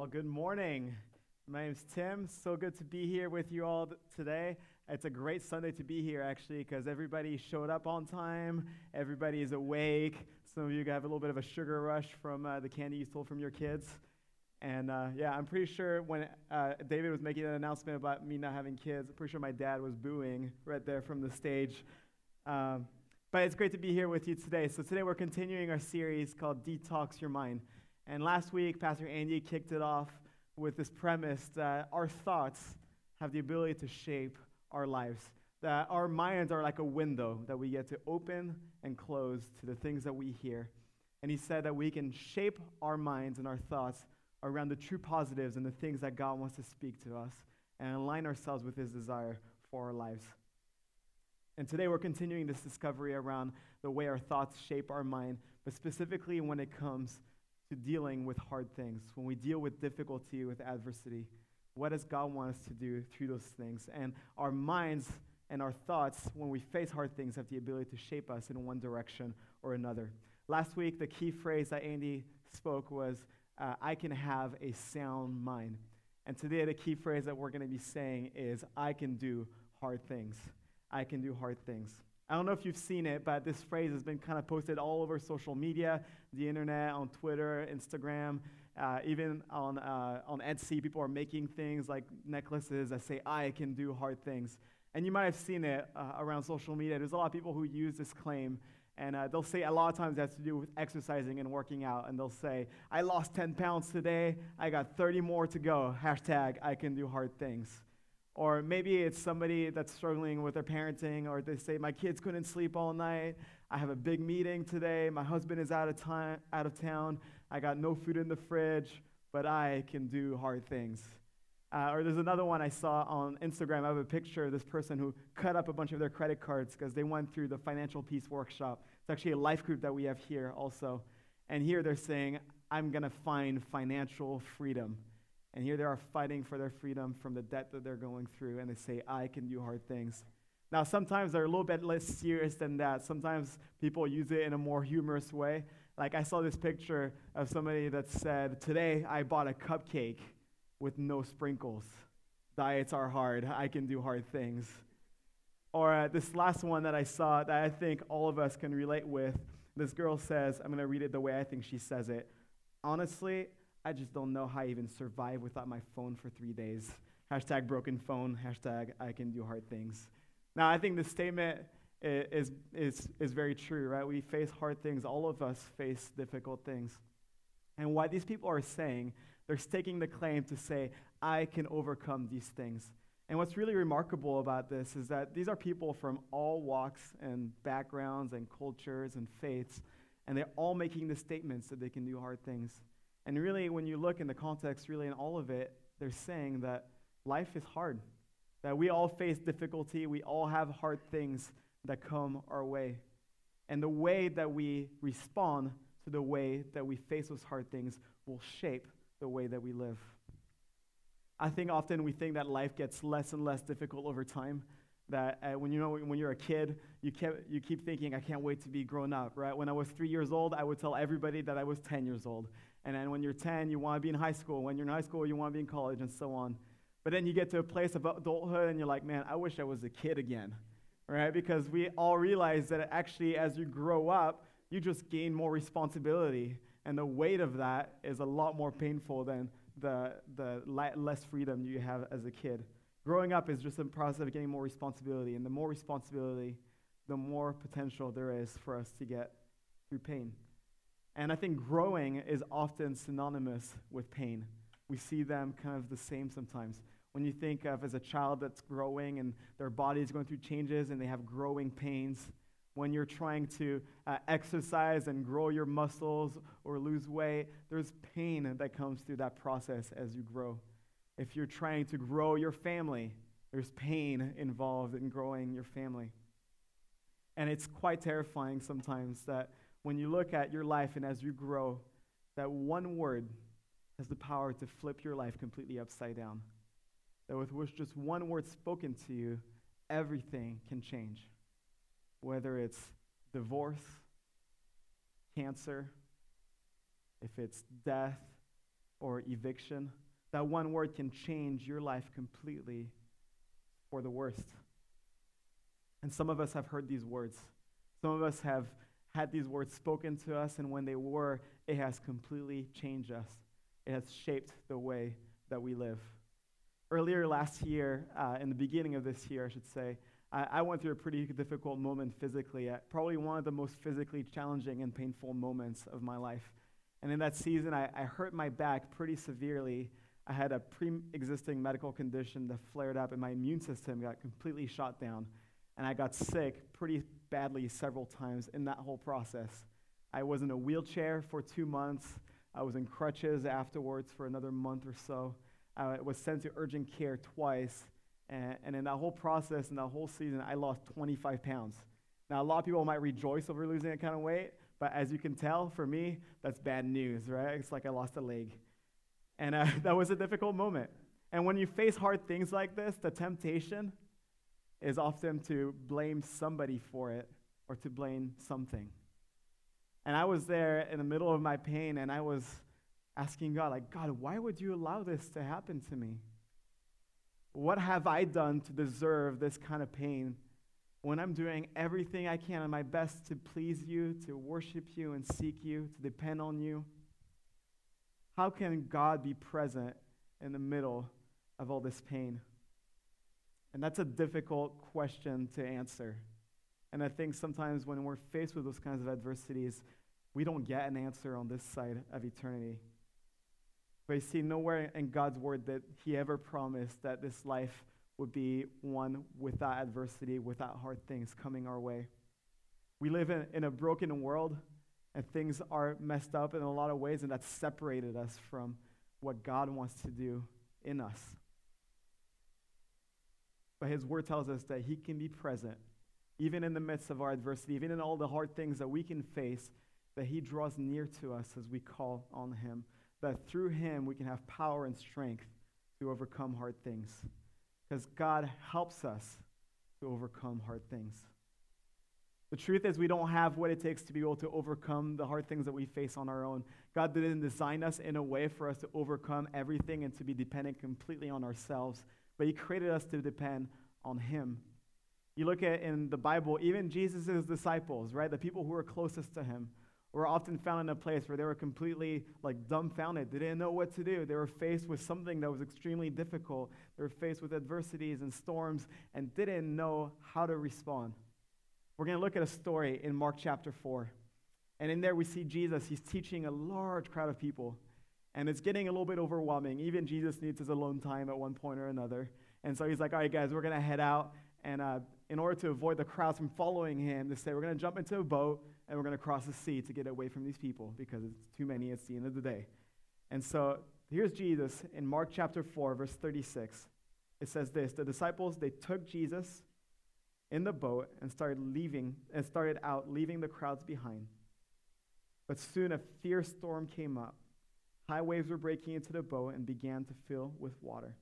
Well, good morning. My name's Tim. So good to be here with you all today. It's a great Sunday to be here, actually, because everybody showed up on time. Everybody is awake. Some of you have a little bit of a sugar rush from the candy you stole from your kids. And yeah, I'm pretty sure when David was making an announcement about me not having kids, I'm pretty sure my dad was booing right there from the stage. But it's great to be here with you today. So today we're continuing our series called Detox Your Mind. And last week, Pastor Andy kicked it off with this premise that our thoughts have the ability to shape our lives, that our minds are like a window that we get to open and close to the things that we hear. And he said that we can shape our minds and our thoughts around the true positives and the things that God wants to speak to us and align ourselves with his desire for our lives. And today we're continuing this discovery around the way our thoughts shape our mind, but specifically when it comes to dealing with hard things, when we deal with difficulty, with adversity. What does God want us to do through those things? And our minds and our thoughts, when we face hard things, have the ability to shape us in one direction or another. Last week, the key phrase that Andy spoke was, I can have a sound mind. And today, the key phrase that we're going to be saying is, I can do hard things. I can do hard things. I don't know if you've seen it, but this phrase has been kind of posted all over social media, the internet, on Twitter, Instagram, even on Etsy. People are making things like necklaces that say, I can do hard things. And you might have seen it around social media. There's a lot of people who use this claim, and they'll say a lot of times it has to do with exercising and working out, and they'll say, I lost 10 pounds today, I got 30 more to go, hashtag I can do hard things. Or maybe it's somebody that's struggling with their parenting, or they say, my kids couldn't sleep all night, I have a big meeting today, my husband is out of town, I got no food in the fridge, but I can do hard things. Or there's another one I saw on Instagram. I have a picture of this person who cut up a bunch of their credit cards because they went through the Financial Peace Workshop. It's actually a life group that we have here also. And here they're saying, I'm going to find financial freedom. And here they are fighting for their freedom from the debt that they're going through, and they say, I can do hard things. Now, sometimes they're a little bit less serious than that. Sometimes people use it in a more humorous way. Like I saw this picture of somebody that said, today I bought a cupcake with no sprinkles. Diets are hard. I can do hard things. Or this last one that I saw that I think all of us can relate with, this girl says, I'm going to read it the way I think she says it. Honestly, I just don't know how I even survive without my phone for 3 days. Hashtag broken phone, hashtag I can do hard things. Now, I think this statement is very true, right? We face hard things. All of us face difficult things. And what these people are saying, they're staking the claim to say, I can overcome these things. And what's really remarkable about this is that these are people from all walks and backgrounds and cultures and faiths, and they're all making the statements that they can do hard things. And really, when you look in the context, really in all of it, they're saying that life is hard, that we all face difficulty, we all have hard things that come our way. And the way that we respond to the way that we face those hard things will shape the way that we live. I think often we think that life gets less and less difficult over time, that when you're a kid, you keep thinking, I can't wait to be grown up, right? When I was 3 years old, I would tell everybody that I was 10 years old. And then when you're 10, you want to be in high school. When you're in high school, you want to be in college, and so on. But then you get to a place of adulthood, and you're like, man, I wish I was a kid again, right? Because we all realize that actually, as you grow up, you just gain more responsibility. And the weight of that is a lot more painful than the less freedom you have as a kid. Growing up is just a process of getting more responsibility. And the more responsibility, the more potential there is for us to get through pain. And I think growing is often synonymous with pain. We see them kind of the same sometimes. When you think of as a child that's growing and their body is going through changes and they have growing pains, when you're trying to exercise and grow your muscles or lose weight, there's pain that comes through that process as you grow. If you're trying to grow your family, there's pain involved in growing your family. And it's quite terrifying sometimes that when you look at your life and as you grow, that one word has the power to flip your life completely upside down. That with just one word spoken to you, everything can change. Whether it's divorce, cancer, if it's death, or eviction. That one word can change your life completely for the worst. And some of us have heard these words. Some of us have had these words spoken to us, and when they were, it has completely changed us. It has shaped the way that we live. Earlier last year, in the beginning of this year, I should say, I went through a pretty difficult moment physically, probably one of the most physically challenging and painful moments of my life. And in that season, I hurt my back pretty severely. I had a pre-existing medical condition that flared up, and my immune system got completely shot down. And I got sick pretty badly several times in that whole process. I was in a wheelchair for 2 months. I was in crutches afterwards for another month or so. I was sent to urgent care twice. And in that whole process, in that whole season, I lost 25 pounds. Now, a lot of people might rejoice over losing that kind of weight, but as you can tell, for me, that's bad news, right? It's like I lost a leg. And that was a difficult moment. And when you face hard things like this, the temptation is often to blame somebody for it or to blame something. And I was there in the middle of my pain, and I was asking God, like, God, why would you allow this to happen to me? What have I done to deserve this kind of pain when I'm doing everything I can and my best to please you, to worship you and seek you, to depend on you? How can God be present in the middle of all this pain? And that's a difficult question to answer. And I think sometimes when we're faced with those kinds of adversities, we don't get an answer on this side of eternity. But you see nowhere in God's word that he ever promised that this life would be one without adversity, without hard things coming our way. We live in a broken world, and things are messed up in a lot of ways, and that's separated us from what God wants to do in us. But his word tells us that he can be present, even in the midst of our adversity, even in all the hard things that we can face, that he draws near to us as we call on him, that through him we can have power and strength to overcome hard things. Because God helps us to overcome hard things. The truth is we don't have what it takes to be able to overcome the hard things that we face on our own. God didn't design us in a way for us to overcome everything and to be dependent completely on ourselves, but he created us to depend on him. You look at in the Bible, even Jesus' disciples, right, the people who were closest to him, were often found in a place where they were completely dumbfounded. They didn't know what to do. They were faced with something that was extremely difficult. They were faced with adversities and storms and didn't know how to respond. We're going to look at a story in Mark chapter 4. And in there we see Jesus. He's teaching a large crowd of people. And it's getting a little bit overwhelming. Even Jesus needs his alone time at one point or another. And so he's like, all right, guys, we're going to head out. And in order to avoid the crowds from following him, they say, we're going to jump into a boat and we're going to cross the sea to get away from these people because it's too many. It's the end of the day. And so here's Jesus in Mark chapter 4, verse 36. It says this: the disciples, they took Jesus in the boat and started out leaving the crowds behind. But soon a fierce storm came up. High waves were breaking into the boat and began to fill with water.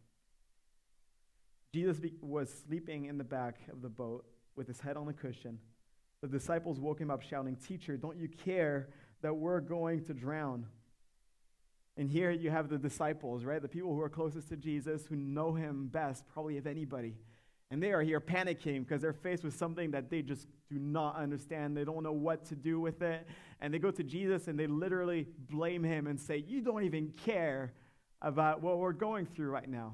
Jesus was sleeping in the back of the boat with his head on a cushion. The disciples woke him up shouting, "Teacher, don't you care that we're going to drown?" And here you have the disciples, right? The people who are closest to Jesus, who know him best, probably of anybody. And they are here panicking because they're faced with something that they just do not understand. They don't know what to do with it. And they go to Jesus and they literally blame him and say, "You don't even care about what we're going through right now."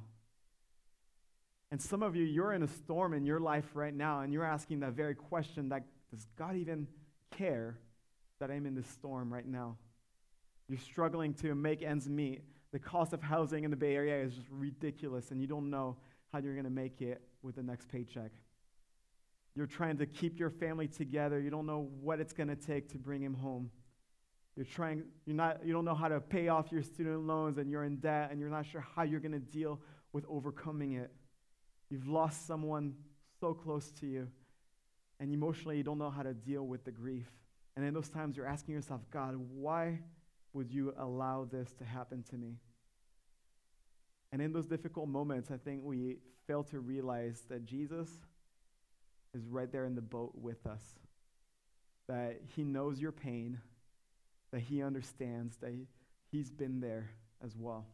And some of you, you're in a storm in your life right now, and you're asking that very question, that does God even care that I'm in this storm right now? You're struggling to make ends meet. The cost of housing in the Bay Area is just ridiculous, and you don't know how you're going to make it with the next paycheck. You're trying to keep your family together. You don't know what it's going to take to bring him home. You don't know how to pay off your student loans, and you're in debt, and you're not sure how you're going to deal with overcoming it. You've lost someone so close to you, and emotionally you don't know how to deal with the grief. And in those times you're asking yourself, God, why would you allow this to happen to me? And in those difficult moments, I think we fail to realize that Jesus is right there in the boat with us, that he knows your pain, that he understands, that he's been there, as well.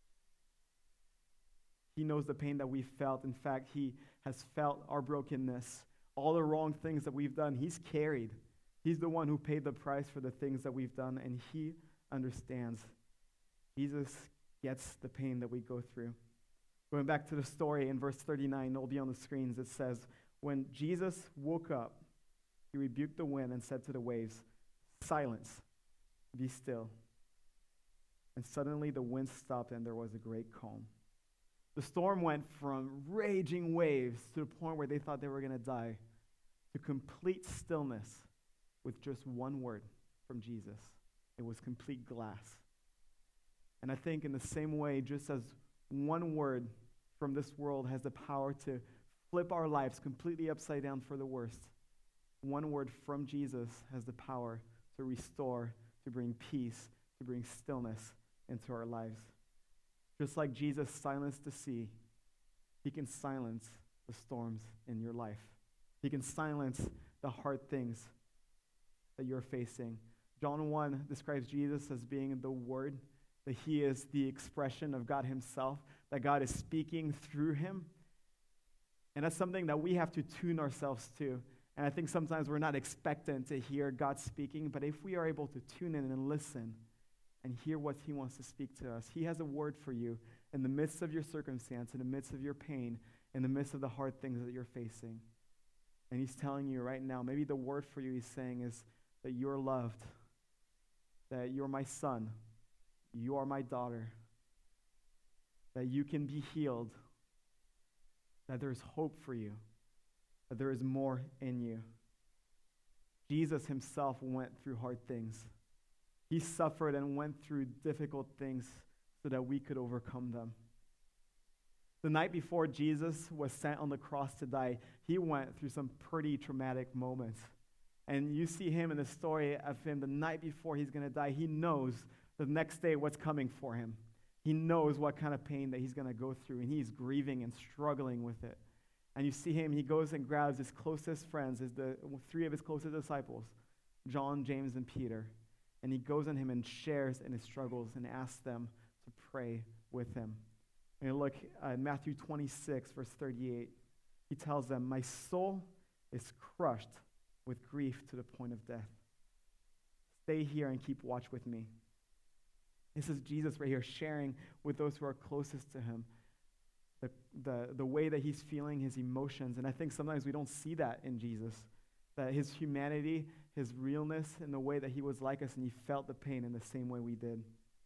He knows the pain that we felt. In fact, he has felt our brokenness, all the wrong things that we've done. He's carried. He's the one who paid the price for the things that we've done, and he understands. Jesus gets the pain that we go through. Going back to the story in verse 39, it'll be on the screens. It says, when Jesus woke up, he rebuked the wind and said to the waves, "Silence, be still." And suddenly the wind stopped and there was a great calm. The storm went from raging waves to the point where they thought they were going to die to complete stillness with just one word from Jesus. It was complete glass. And I think in the same way, just as one word from this world has the power to flip our lives completely upside down for the worst, one word from Jesus has the power to restore, to bring peace, to bring stillness into our lives. Just like Jesus silenced the sea, he can silence the storms in your life. He can silence the hard things that you're facing. John 1 describes Jesus as being the Word, that he is the expression of God himself, that God is speaking through him. And that's something that we have to tune ourselves to. And I think sometimes we're not expectant to hear God speaking, but if we are able to tune in and listen and hear what he wants to speak to us, he has a word for you in the midst of your circumstance, in the midst of your pain, in the midst of the hard things that you're facing. And he's telling you right now, maybe the word for you he's saying is that you're loved, that you're my son, you are my daughter, that you can be healed, that there's hope for you, that there is more in you. Jesus himself went through hard things. He suffered and went through difficult things so that we could overcome them. The night before Jesus was sent on the cross to die, he went through some pretty traumatic moments. And you see him in the story of him the night before he's going to die. He knows the next day what's coming for him. He knows what kind of pain that he's going to go through, and he's grieving and struggling with it. And you see him, he goes and grabs his closest friends, three of his closest disciples, John, James, and Peter. And he goes on him and shares in his struggles and asks them to pray with him. And look at Matthew 26, verse 38. He tells them, "My soul is crushed with grief to the point of death. Stay here and keep watch with me." This is Jesus right here sharing with those who are closest to him the way that he's feeling, his emotions. And I think sometimes we don't see that in Jesus, that his humanity, his realness, and the way that he was like us, and he felt the pain in the same way we did.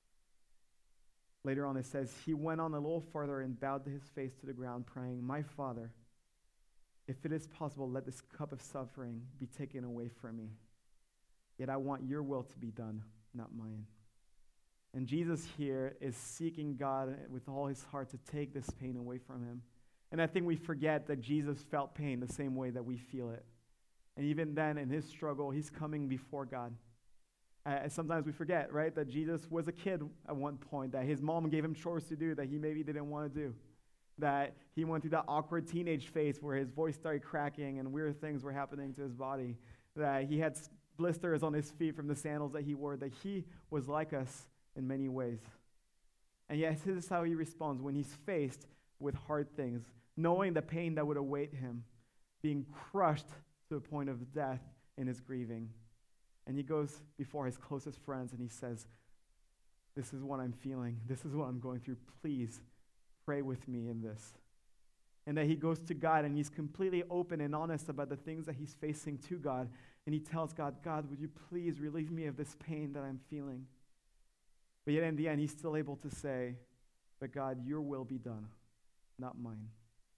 Later on it says, he went on a little further and bowed his face to the ground, praying, "My Father, if it is possible, let this cup of suffering be taken away from me. Yet I want your will to be done, not mine." And Jesus here is seeking God with all his heart to take this pain away from him. And I think we forget that Jesus felt pain the same way that we feel it. And even then, in his struggle, he's coming before God. Sometimes we forget, right, that Jesus was a kid at one point, that his mom gave him chores to do that he maybe didn't want to do, that he went through that awkward teenage phase where his voice started cracking and weird things were happening to his body, that he had blisters on his feet from the sandals that he wore, that he was like us in many ways. And yet, this is how he responds when he's faced with hard things, knowing the pain that would await him, being crushed to the point of death in his grieving. And he goes before his closest friends and he says, "This is what I'm feeling. This is what I'm going through. Please pray with me in this." And that he goes to God and he's completely open and honest about the things that he's facing to God. And he tells God, "God, would you please relieve me of this pain that I'm feeling?" But yet in the end, he's still able to say, "But God, your will be done, not mine."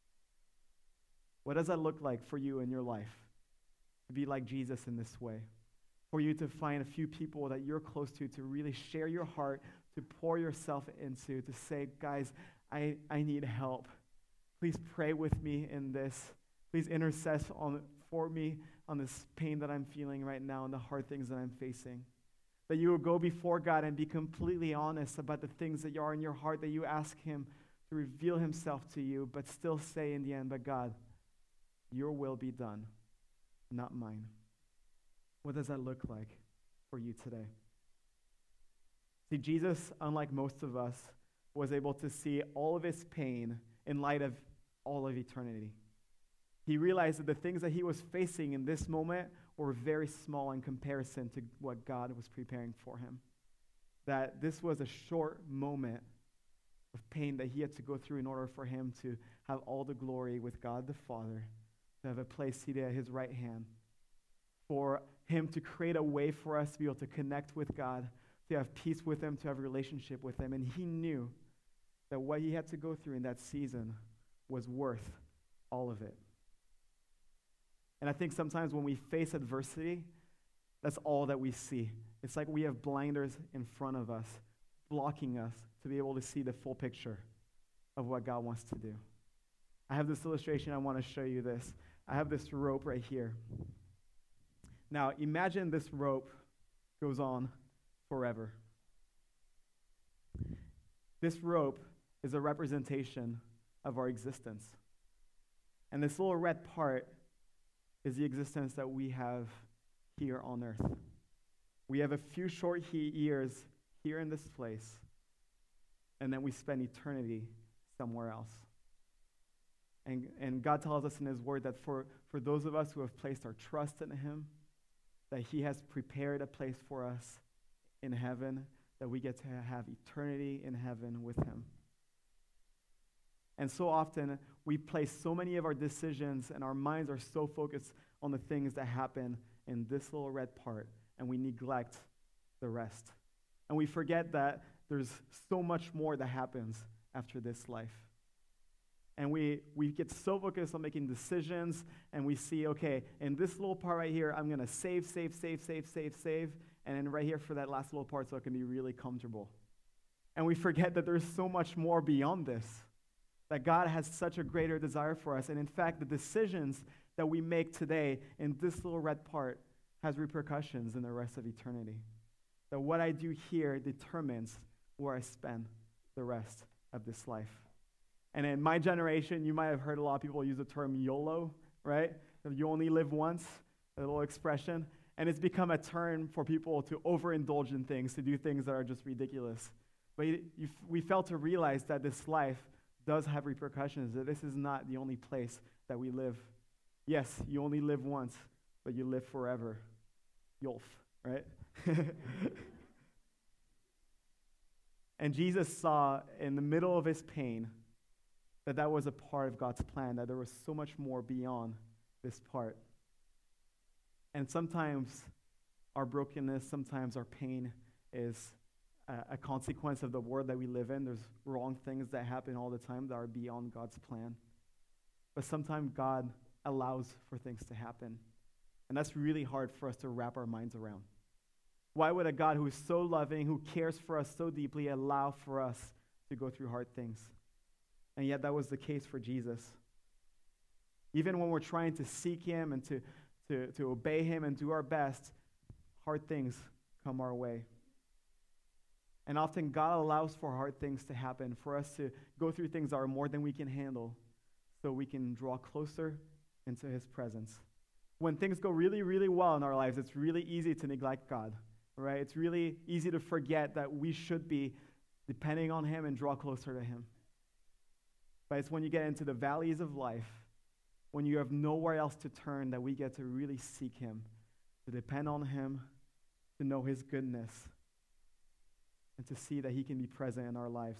What does that look like for you in your life? To be like Jesus in this way. For you to find a few people that you're close to really share your heart, to pour yourself into, to say, "Guys, I need help. Please pray with me in this. Please intercede for me on this pain that I'm feeling right now and the hard things that I'm facing." That you will go before God and be completely honest about the things that are in your heart, that you ask him to reveal himself to you, but still say in the end, "But God, your will be done, not mine." What does that look like for you today? See, Jesus, unlike most of us, was able to see all of his pain in light of all of eternity. He realized that the things that he was facing in this moment were very small in comparison to what God was preparing for him. That this was a short moment of pain that he had to go through in order for him to have all the glory with God the Father, to have a place seated at his right hand, for him to create a way for us to be able to connect with God, to have peace with him, to have a relationship with him. And he knew that what he had to go through in that season was worth all of it. And I think sometimes when we face adversity, that's all that we see. It's like we have blinders in front of us, blocking us to be able to see the full picture of what God wants to do. I have this illustration. I want to show you this. I have this rope right here. Now, imagine this rope goes on forever. This rope is a representation of our existence. And this little red part is the existence that we have here on earth. We have a few short years here in this place, and then we spend eternity somewhere else. And God tells us in his word that for those of us who have placed our trust in him, that he has prepared a place for us in heaven, that we get to have eternity in heaven with him. And so often, we place so many of our decisions and our minds are so focused on the things that happen in this little red part, and we neglect the rest. And we forget that there's so much more that happens after this life. And we get so focused on making decisions, and we see, okay, in this little part right here, I'm going to save, and then right here for that last little part so it can be really comfortable. And we forget that there's so much more beyond this, that God has such a greater desire for us. And in fact, the decisions that we make today in this little red part has repercussions in the rest of eternity. That what I do here determines where I spend the rest of this life. And in my generation, you might have heard a lot of people use the term YOLO, right? You only live once, a little expression. And it's become a term for people to overindulge in things, to do things that are just ridiculous. But we fail to realize that this life does have repercussions, that this is not the only place that we live. Yes, you only live once, but you live forever. Yolf, right? And Jesus saw in the middle of his pain that was a part of God's plan, that there was so much more beyond this part. And sometimes our brokenness, sometimes our pain is a consequence of the world that we live in. There's wrong things that happen all the time that are beyond God's plan. But sometimes God allows for things to happen. And that's really hard for us to wrap our minds around. Why would a God who is so loving, who cares for us so deeply, allow for us to go through hard things? And yet that was the case for Jesus. Even when we're trying to seek him and to obey him and do our best, hard things come our way. And often God allows for hard things to happen, for us to go through things that are more than we can handle, so we can draw closer into his presence. When things go really, really well in our lives, it's really easy to neglect God, right? It's really easy to forget that we should be depending on him and draw closer to him. But it's when you get into the valleys of life, when you have nowhere else to turn, that we get to really seek him, to depend on him, to know his goodness, and to see that he can be present in our lives.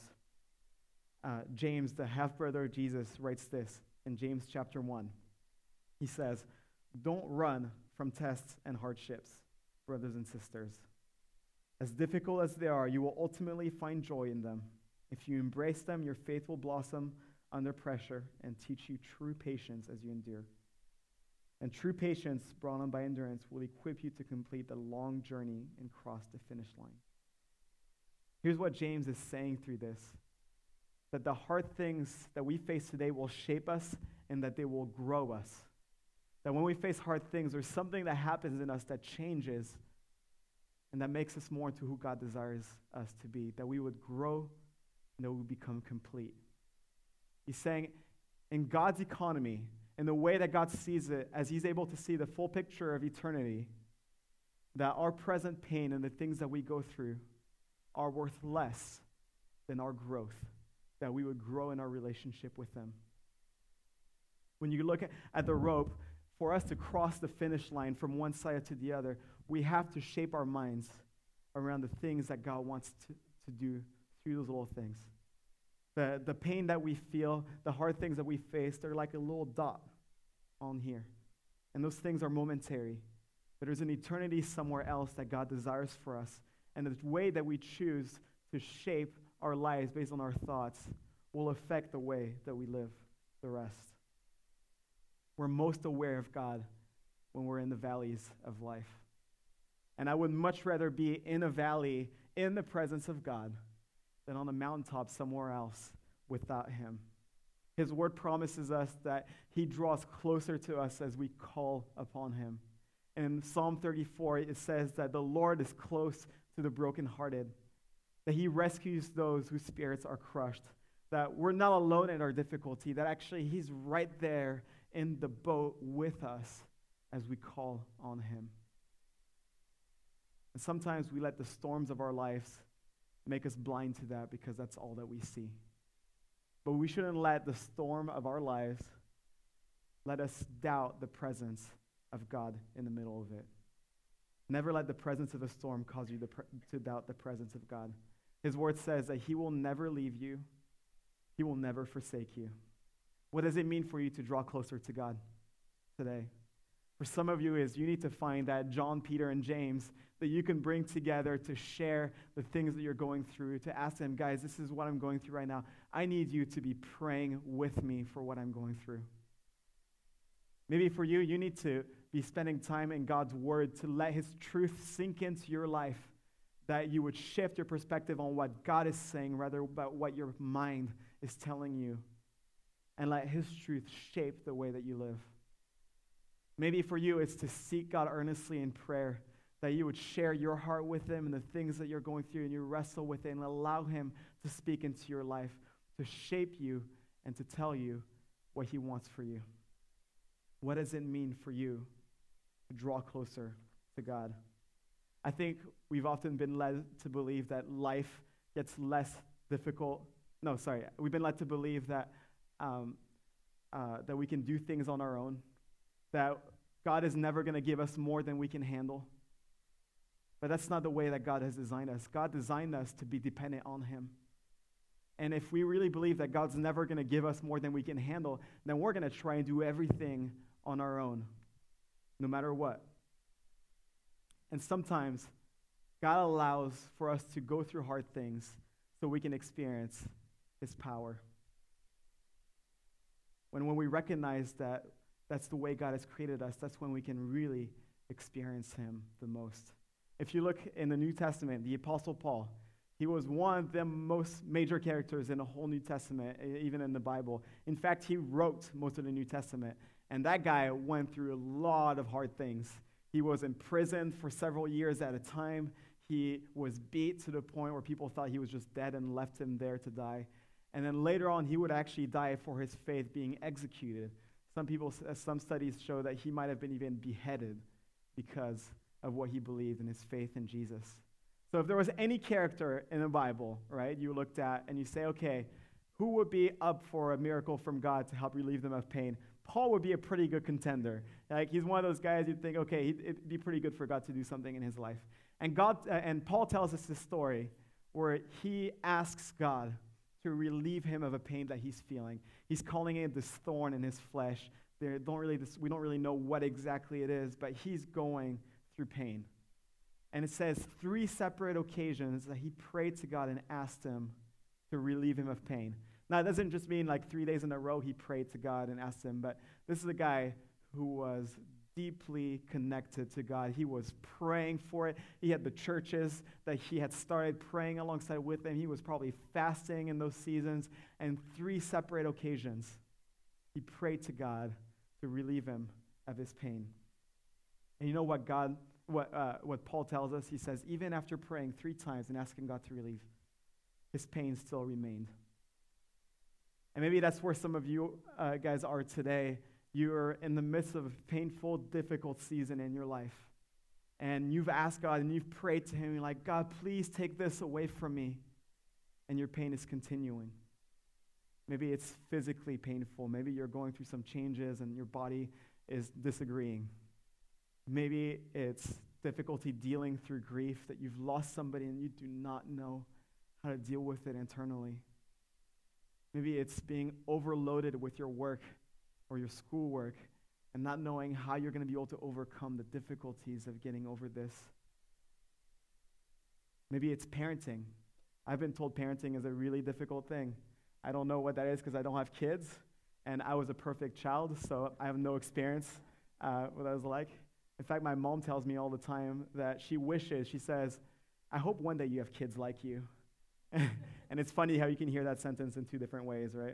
James, the half-brother of Jesus, writes this in James chapter 1. He says, "Don't run from tests and hardships, brothers and sisters. As difficult as they are, you will ultimately find joy in them. If you embrace them, your faith will blossom under pressure and teach you true patience as you endure. And true patience, brought on by endurance, will equip you to complete the long journey and cross the finish line." Here's what James is saying through this, that the hard things that we face today will shape us and that they will grow us. That when we face hard things, there's something that happens in us that changes and that makes us more into who God desires us to be, that we would grow and that we would become complete. He's saying in God's economy, in the way that God sees it, as he's able to see the full picture of eternity, that our present pain and the things that we go through are worth less than our growth, that we would grow in our relationship with him. When you look at the rope, for us to cross the finish line from one side to the other, we have to shape our minds around the things that God wants to do through those little things. The pain that we feel, the hard things that we face, they're like a little dot on here. And those things are momentary. But there's an eternity somewhere else that God desires for us. And the way that we choose to shape our lives based on our thoughts will affect the way that we live the rest. We're most aware of God when we're in the valleys of life. And I would much rather be in a valley in the presence of God than on a mountaintop somewhere else without him. His word promises us that he draws closer to us as we call upon him. In Psalm 34, it says that the Lord is close to the brokenhearted, that he rescues those whose spirits are crushed, that we're not alone in our difficulty, that actually he's right there in the boat with us as we call on him. And sometimes we let the storms of our lives make us blind to that because that's all that we see. But we shouldn't let the storm of our lives let us doubt the presence of God in the middle of it. Never let the presence of a storm cause you to doubt the presence of God. His word says that he will never leave you. He will never forsake you. What does it mean for you to draw closer to God today? For some of you is you need to find that John, Peter, and James that you can bring together to share the things that you're going through, to ask them, guys, this is what I'm going through right now. I need you to be praying with me for what I'm going through. Maybe for you, you need to be spending time in God's word to let his truth sink into your life, that you would shift your perspective on what God is saying rather about what your mind is telling you, and let his truth shape the way that you live. Maybe for you, it's to seek God earnestly in prayer, that you would share your heart with him and the things that you're going through, and you wrestle with it and allow him to speak into your life, to shape you and to tell you what he wants for you. What does it mean for you to draw closer to God? I think we've often been led to believe that life gets less difficult. We've been led to believe that that we can do things on our own, that God is never going to give us more than we can handle. But that's not the way that God has designed us. God designed us to be dependent on him. And if we really believe that God's never going to give us more than we can handle, then we're going to try and do everything on our own, no matter what. And sometimes God allows for us to go through hard things so we can experience his power. When we recognize that that's the way God has created us, that's when we can really experience him the most. If you look in the New Testament, the Apostle Paul, he was one of the most major characters in the whole New Testament, even in the Bible. In fact, he wrote most of the New Testament, and that guy went through a lot of hard things. He was imprisoned for several years at a time. He was beat to the point where people thought he was just dead and left him there to die. And then later on, he would actually die for his faith, being executed. Some studies show that he might have been even beheaded because of what he believed in his faith in Jesus. So if there was any character in the Bible, right, you looked at and you say, okay, who would be up for a miracle from God to help relieve them of pain? Paul would be a pretty good contender. Like, he's one of those guys you'd think, okay, it'd be pretty good for God to do something in his life. And Paul tells us this story where he asks God to relieve him of a pain that he's feeling. He's calling it this thorn in his flesh. We don't really know what exactly it is, but he's going through pain. And it says 3 separate occasions that he prayed to God and asked him to relieve him of pain. Now, it doesn't just mean like 3 days in a row he prayed to God and asked him, but this is a guy who was deeply connected to God. He was praying for it. He had the churches that he had started praying alongside with them. He was probably fasting in those seasons. And 3 separate occasions, he prayed to God to relieve him of his pain. And you know what Paul tells us? He says, even after praying 3 times and asking God to relieve, his pain still remained. And maybe that's where some of you guys are today. You're in the midst of a painful, difficult season in your life. and you've asked God and you've prayed to him, you're like, God, please take this away from me, and your pain is continuing. Maybe it's physically painful. Maybe you're going through some changes and your body is disagreeing. Maybe it's difficulty dealing through grief, that you've lost somebody and you do not know how to deal with it internally. Maybe it's being overloaded with your work or your schoolwork and not knowing how you're going to be able to overcome the difficulties of getting over this. Maybe it's parenting. I've been told parenting is a really difficult thing. I don't know what that is because I don't have kids, and I was a perfect child, so I have no experience what that was like. In fact, my mom tells me all the time that she says, I hope one day you have kids like you. And it's funny how you can hear that sentence in two different ways, right?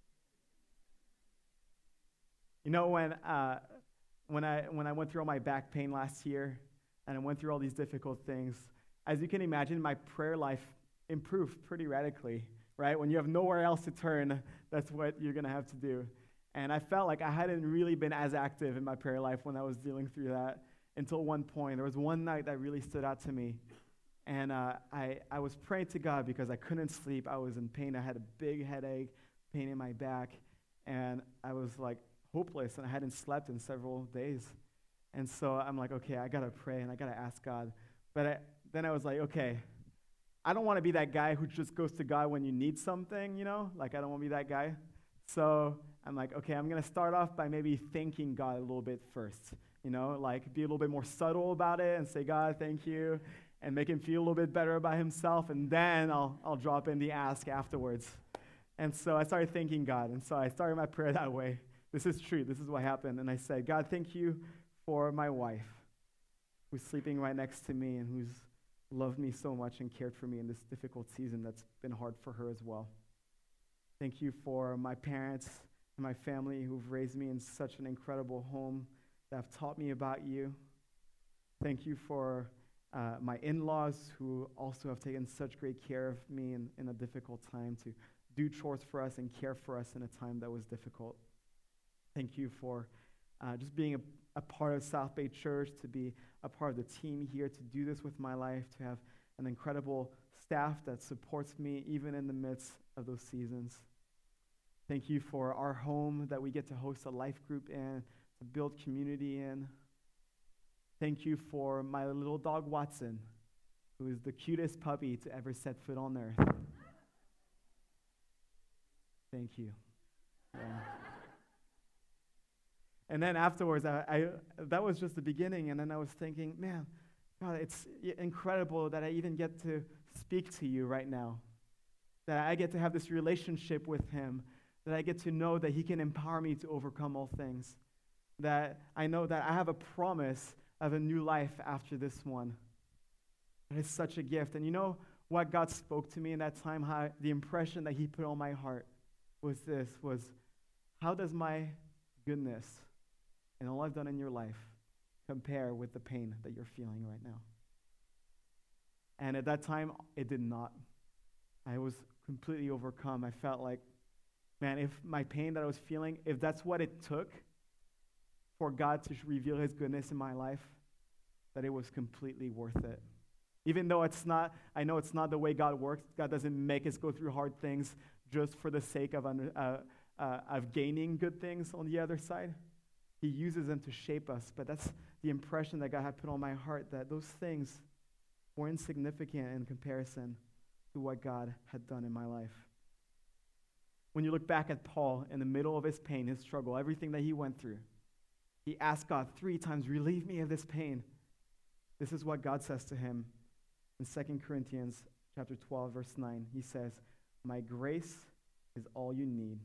You know, when I went through all my back pain last year, and I went through all these difficult things, as you can imagine, my prayer life improved pretty radically, right? When you have nowhere else to turn, that's what you're going to have to do. And I felt like I hadn't really been as active in my prayer life when I was dealing through that until one point. There was one night that really stood out to me. And I was praying to God because I couldn't sleep. I was in pain. I had a big headache, pain in my back. And I was like hopeless, and I hadn't slept in several days. And so I'm like, okay, I got to pray, and I got to ask God. But then I was like, okay, I don't want to be that guy who just goes to God when you need something, you know? Like, I don't want to be that guy. So I'm like, okay, I'm going to start off by maybe thanking God a little bit first, you know? Like, be a little bit more subtle about it and say, God, thank you, and make him feel a little bit better about himself, and then I'll drop in the ask afterwards. And so I started thanking God, and so I started my prayer that way. This is true. This is what happened. And I said, God, thank you for my wife who's sleeping right next to me and who's loved me so much and cared for me in this difficult season that's been hard for her as well. Thank you for my parents and my family who've raised me in such an incredible home that have taught me about you. Thank you for my in-laws who also have taken such great care of me in a difficult time, to do chores for us and care for us in a time that was difficult. Thank you for just being a part of South Bay Church, to be a part of the team here, to do this with my life, to have an incredible staff that supports me even in the midst of those seasons. Thank you for our home that we get to host a life group in, to build community in. Thank you for my little dog, Watson, who is the cutest puppy to ever set foot on earth. Thank you. And then afterwards, I that was just the beginning, and then I was thinking, man, God, it's incredible that I even get to speak to you right now, that I get to have this relationship with him, that I get to know that he can empower me to overcome all things, that I know that I have a promise of a new life after this one. And it's such a gift. And you know what God spoke to me in that time, how the impression that he put on my heart was how does my goodness and all I've done in your life compare with the pain that you're feeling right now? And at that time, it did not. I was completely overcome. I felt like, man, if my pain that I was feeling, if that's what it took for God to reveal his goodness in my life, that it was completely worth it. Even though I know it's not the way God works. God doesn't make us go through hard things just for the sake of gaining good things on the other side. He uses them to shape us, but that's the impression that God had put on my heart, that those things were insignificant in comparison to what God had done in my life. When you look back at Paul in the middle of his pain, his struggle, everything that he went through, he asked God 3 times, relieve me of this pain. This is what God says to him in 2 Corinthians chapter 12, verse 9. He says, my grace is all you need.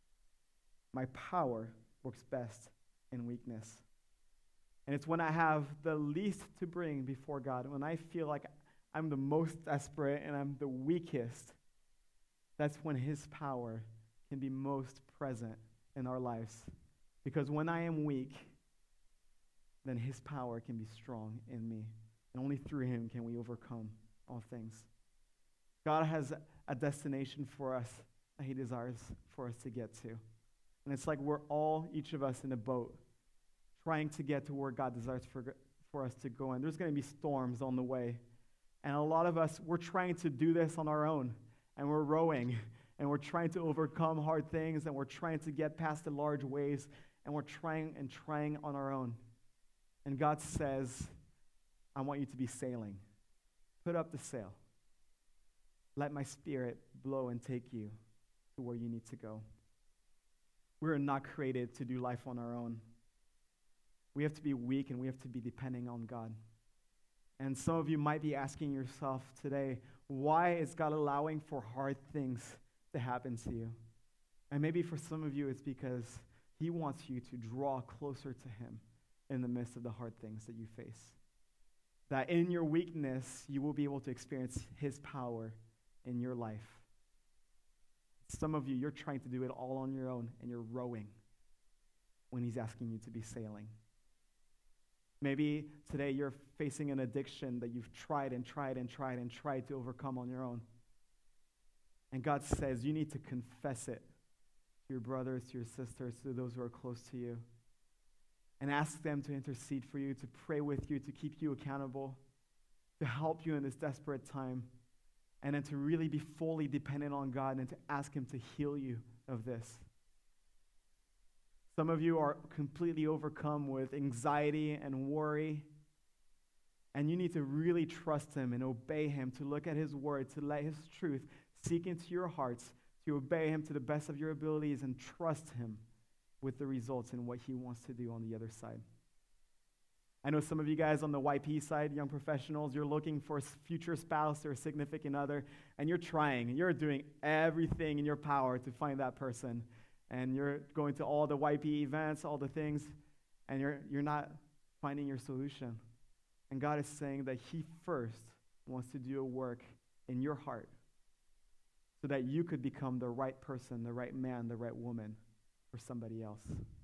My power works best in weakness. And it's when I have the least to bring before God, when I feel like I'm the most desperate and I'm the weakest, that's when his power can be most present in our lives. Because when I am weak, then his power can be strong in me. And only through him can we overcome all things. God has a destination for us that he desires for us to get to. And it's like we're all, each of us, in a boat trying to get to where God desires for for us to go in. There's going to be storms on the way. And a lot of us, we're trying to do this on our own, and we're rowing, and we're trying to overcome hard things, and we're trying to get past the large waves, and we're trying on our own. And God says, I want you to be sailing. Put up the sail. Let my Spirit blow and take you to where you need to go. We are not created to do life on our own. We have to be weak, and we have to be depending on God. And some of you might be asking yourself today, why is God allowing for hard things to happen to you? And maybe for some of you, it's because he wants you to draw closer to him in the midst of the hard things that you face. That in your weakness, you will be able to experience his power in your life. Some of you, you're trying to do it all on your own, and you're rowing when he's asking you to be sailing. Maybe today you're facing an addiction that you've tried to overcome on your own. And God says you need to confess it to your brothers, to your sisters, to those who are close to you. And ask them to intercede for you, to pray with you, to keep you accountable, to help you in this desperate time. And then to really be fully dependent on God and to ask him to heal you of this. Some of you are completely overcome with anxiety and worry. And you need to really trust him and obey him, to look at his word, to let his truth seek into your hearts, to obey him to the best of your abilities and trust him with the results and what he wants to do on the other side. I know some of you guys on the YP side, young professionals, you're looking for a future spouse or a significant other, and you're doing everything in your power to find that person. And you're going to all the YP events, all the things, and you're not finding your solution. And God is saying that he first wants to do a work in your heart so that you could become the right person, the right man, the right woman for somebody else.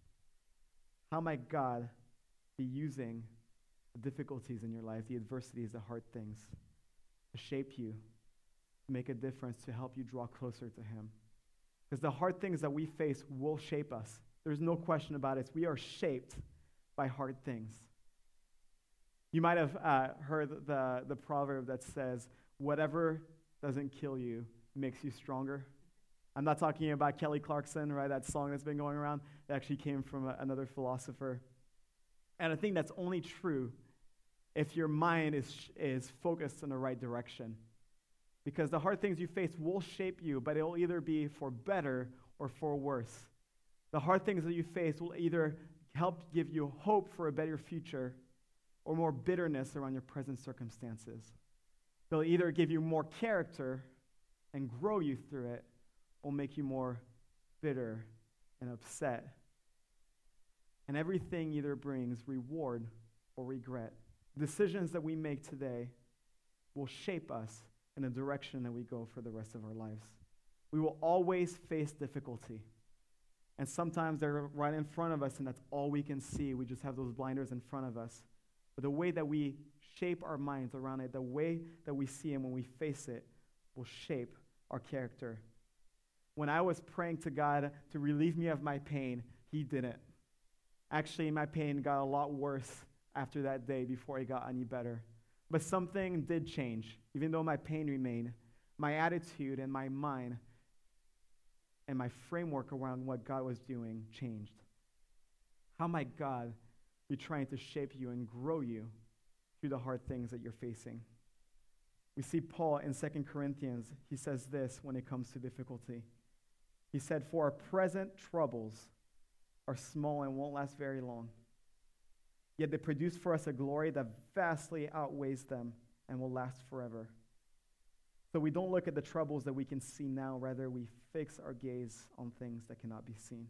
How might God be using the difficulties in your life, the adversities, the hard things, to shape you, to make a difference, to help you draw closer to him? Because the hard things that we face will shape us. There's no question about it. We are shaped by hard things. You might have heard the proverb that says, whatever doesn't kill you makes you stronger. I'm not talking about Kelly Clarkson, right? That song that's been going around. It actually came from another philosopher. And I think that's only true if your mind is focused in the right direction. Because the hard things you face will shape you, but it will either be for better or for worse. The hard things that you face will either help give you hope for a better future or more bitterness around your present circumstances. They'll either give you more character and grow you through it, or make you more bitter and upset. And everything either brings reward or regret. Decisions that we make today will shape us in the direction that we go for the rest of our lives. We will always face difficulty. And sometimes they're right in front of us, and that's all we can see. We just have those blinders in front of us. But the way that we shape our minds around it, the way that we see it when we face it, will shape our character. When I was praying to God to relieve me of my pain, he didn't. Actually, my pain got a lot worse after that day before it got any better. But something did change. Even though my pain remained, my attitude and my mind and my framework around what God was doing changed. How might God be trying to shape you and grow you through the hard things that you're facing? We see Paul in 2 Corinthians. He says this when it comes to difficulty. He said, "For our present troubles are small and won't last very long. Yet they produce for us a glory that vastly outweighs them and will last forever." So we don't look at the troubles that we can see now. Rather, we fix our gaze on things that cannot be seen.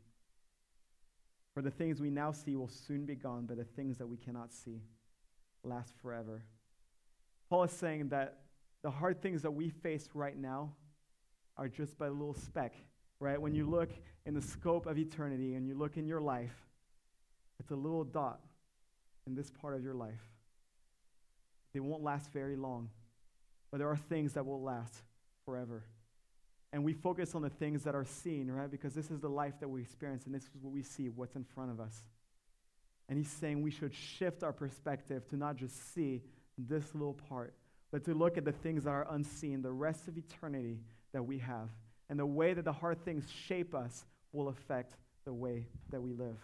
For the things we now see will soon be gone, but the things that we cannot see last forever. Paul is saying that the hard things that we face right now are just but a little speck, right? When you look in the scope of eternity and you look in your life, it's a little dot in this part of your life. They won't last very long, but there are things that will last forever. And we focus on the things that are seen, right? Because this is the life that we experience, and this is what we see, what's in front of us. And he's saying we should shift our perspective to not just see this little part, but to look at the things that are unseen, the rest of eternity that we have. And the way that the hard things shape us will affect the way that we live.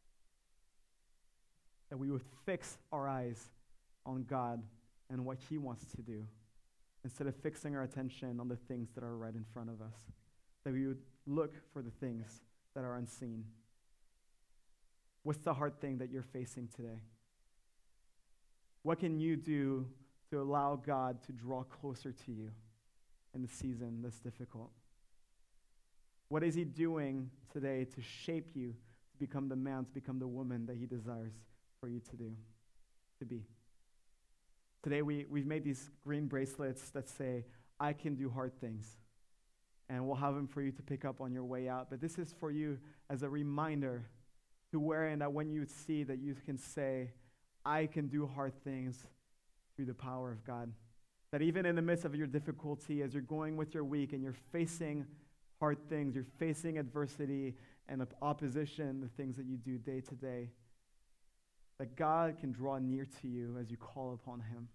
That we would fix our eyes on God and what he wants to do, instead of fixing our attention on the things that are right in front of us. That we would look for the things that are unseen. What's the hard thing that you're facing today? What can you do to allow God to draw closer to you in the season that's difficult? What is he doing today to shape you to become the man, to become the woman that he desires for you to be? Today we've made these green bracelets that say, I can do hard things. And we'll have them for you to pick up on your way out. But this is for you as a reminder to wear, and that when you see that you can say, I can do hard things through the power of God. That even in the midst of your difficulty, as you're going with your week and you're facing hard things, you're facing adversity and opposition, the things that you do day to day, that God can draw near to you as you call upon him.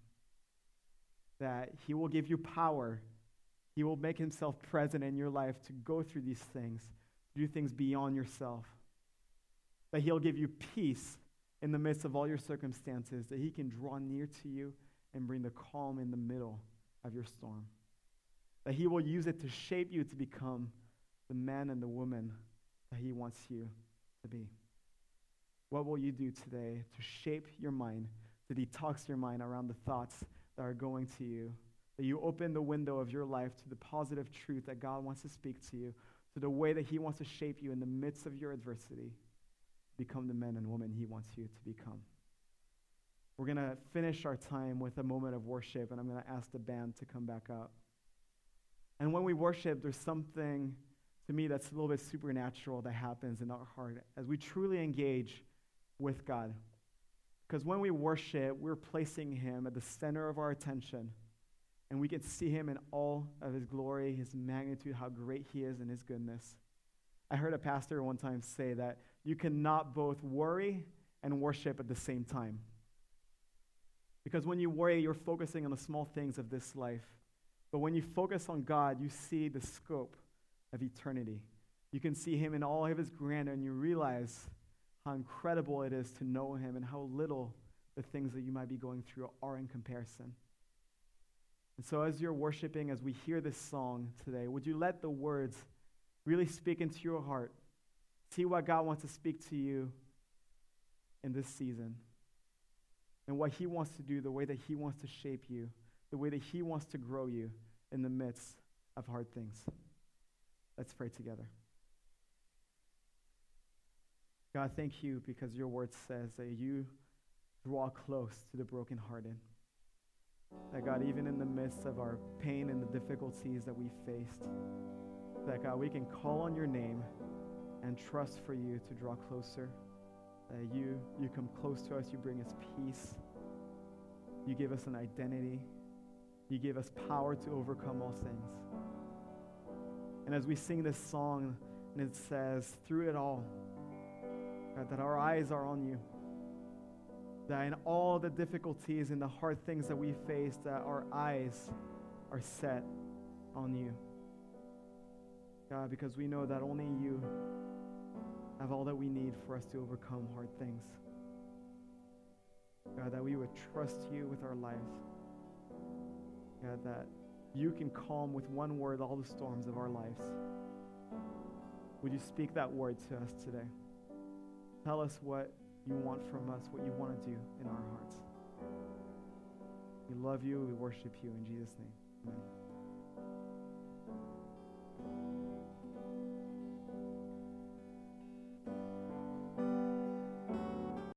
That he will give you power. He will make himself present in your life to go through these things, do things beyond yourself. That he'll give you peace in the midst of all your circumstances, that he can draw near to you and bring the calm in the middle of your storm. That he will use it to shape you to become the man and the woman that he wants you to be. What will you do today to shape your mind, to detox your mind around the thoughts that are going to you? That you open the window of your life to the positive truth that God wants to speak to you, to the way that he wants to shape you in the midst of your adversity. Become the men and women he wants you to become. We're going to finish our time with a moment of worship, and I'm going to ask the band to come back up. And when we worship, there's something to me that's a little bit supernatural that happens in our heart as we truly engage with God. Because when we worship, we're placing him at the center of our attention, and we can see him in all of his glory, his magnitude, how great he is, and his goodness. I heard a pastor one time say that you cannot both worry and worship at the same time. Because when you worry, you're focusing on the small things of this life. But when you focus on God, you see the scope of eternity. You can see him in all of his grandeur, and you realize how incredible it is to know him and how little the things that you might be going through are in comparison. And so as you're worshiping, as we hear this song today, would you let the words really speak into your heart? See what God wants to speak to you in this season, and what he wants to do, the way that he wants to shape you, the way that he wants to grow you in the midst of hard things. Let's pray together. God, thank you because your word says that you draw close to the brokenhearted. That God, even in the midst of our pain and the difficulties that we faced, that God, we can call on your name and trust for you to draw closer. That you come close to us, you bring us peace. You give us an identity. You give us power to overcome all things. And as we sing this song, and it says, through it all, God, that our eyes are on you. That in all the difficulties and the hard things that we face, that our eyes are set on you. God, because we know that only you have all that we need for us to overcome hard things. God, that we would trust you with our lives. God, that you can calm with one word all the storms of our lives. Would you speak that word to us today? Tell us what you want from us, what you want to do in our hearts. We love you. We worship you in Jesus' name. Amen.